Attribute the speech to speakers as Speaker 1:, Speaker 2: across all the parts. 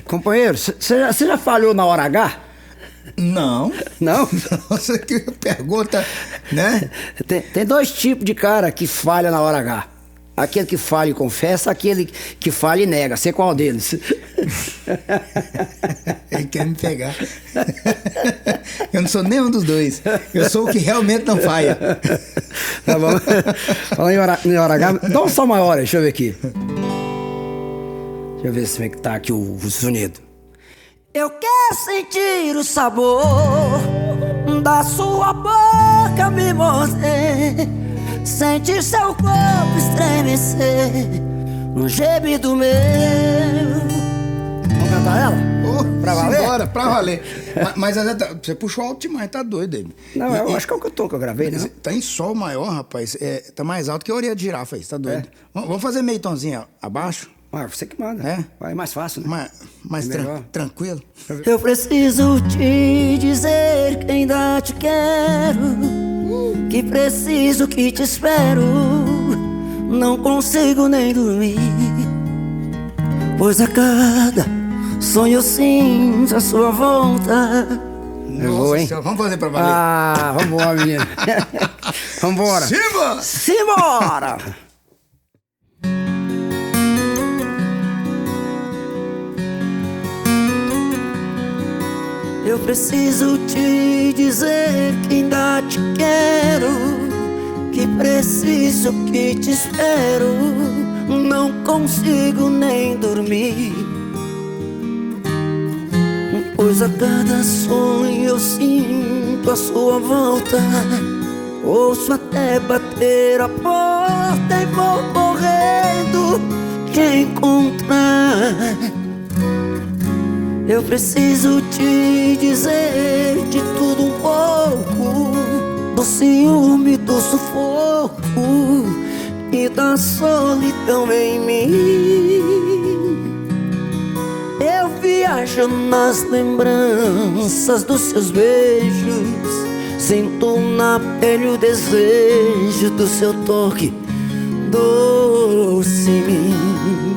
Speaker 1: Companheiro, você já falhou na hora H?
Speaker 2: Não.
Speaker 1: Não?
Speaker 2: Nossa, que pergunta, né?
Speaker 1: Tem dois tipos de cara que falha na hora H. Aquele que falha e confessa, aquele que falha e nega. Você qual deles?
Speaker 2: Ele quer me pegar. Eu não sou nenhum dos dois. Eu sou o que realmente não falha.
Speaker 1: Tá bom. Falando em hora H, dá um som maior aí, deixa eu ver aqui. Deixa eu ver se tá aqui o sonido. Eu quero sentir o sabor da sua boca me morder, sentir seu corpo estremecer no gemido meu. Vamos cantar ela? Pra valer?
Speaker 2: Bora, pra valer. Mas você puxou alto demais, tá doido aí.
Speaker 1: Não, eu acho que é o que eu gravei, né?
Speaker 2: Tá em sol maior, rapaz. Tá mais alto que a orelha de girafa aí, tá doido? Vamos fazer meio tonzinho abaixo?
Speaker 1: Ah, você que manda.
Speaker 2: É?
Speaker 1: Vai mais fácil, né?
Speaker 2: Mais tranquilo.
Speaker 1: Eu preciso te dizer que ainda te quero, que preciso, que te espero. Não consigo nem dormir, pois a cada sonho eu sinto a sua volta. Eu vou, hein?
Speaker 2: Vamos fazer pra valer.
Speaker 1: Ah, vambora, menino. Vambora.
Speaker 2: Simbora!
Speaker 1: Simbora! Eu preciso te dizer que ainda te quero, que preciso, que te espero. Não consigo nem dormir, pois a cada sonho eu sinto a sua volta. Ouço até bater a porta e vou correndo te encontrar. Eu preciso te dizer de tudo um pouco, do ciúme, do sufoco e da solidão em mim. Eu viajo nas lembranças dos seus beijos, sinto na pele o desejo do seu toque doce em mim.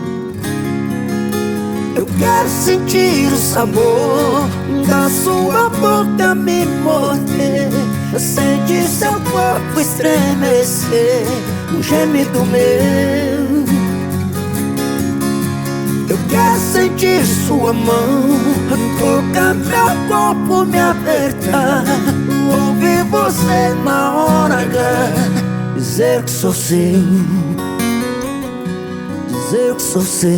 Speaker 1: Eu quero sentir o sabor da sua boca me morder, sentir seu corpo estremecer no gemido meu. Eu quero sentir sua mão tocar meu corpo, me apertar, ouvir você na hora H dizer que sou seu, dizer que sou seu.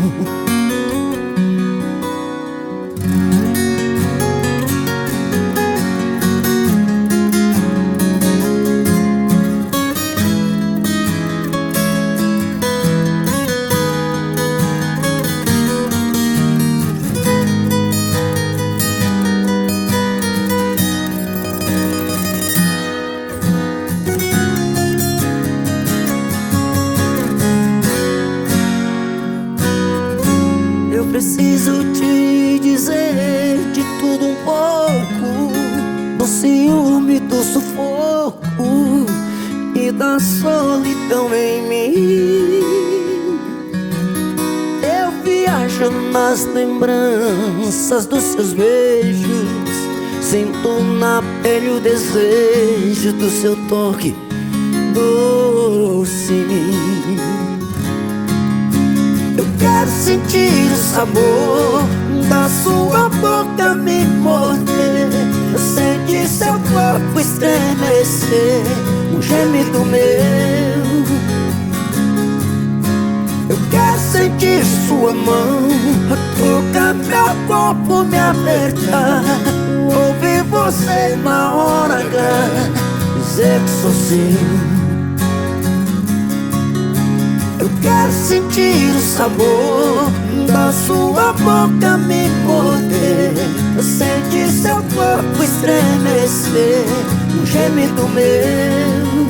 Speaker 1: Preciso te dizer de tudo um pouco, do ciúme, do sufoco e da solidão em mim. Eu viajo nas lembranças dos seus beijos, sinto na pele o desejo do seu toque doce em mim. Eu quero sentir o sabor da sua boca me morder, sentir seu corpo estremecer no gemido meu. Eu quero sentir sua mão tocar meu corpo, me apertar, ouvir você na hora H dizer que sou seu. Eu quero sentir o sabor da sua boca me morder, sentir seu corpo estremecer no gemido meu.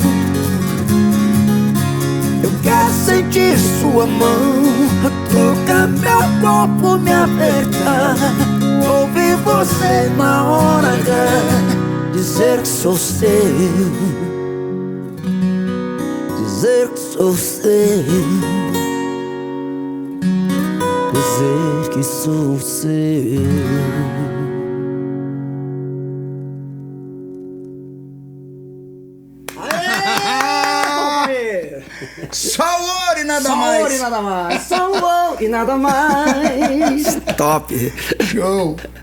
Speaker 1: Eu quero sentir sua mão tocar meu corpo, me apertar, ouvir você na hora H dizer que sou seu, dizer que sou seu, dizer que que sou seu.
Speaker 2: Só o ouro e nada
Speaker 1: Só
Speaker 2: mais.
Speaker 1: ouro e nada mais. Só ouro e nada mais. Top.
Speaker 2: Show.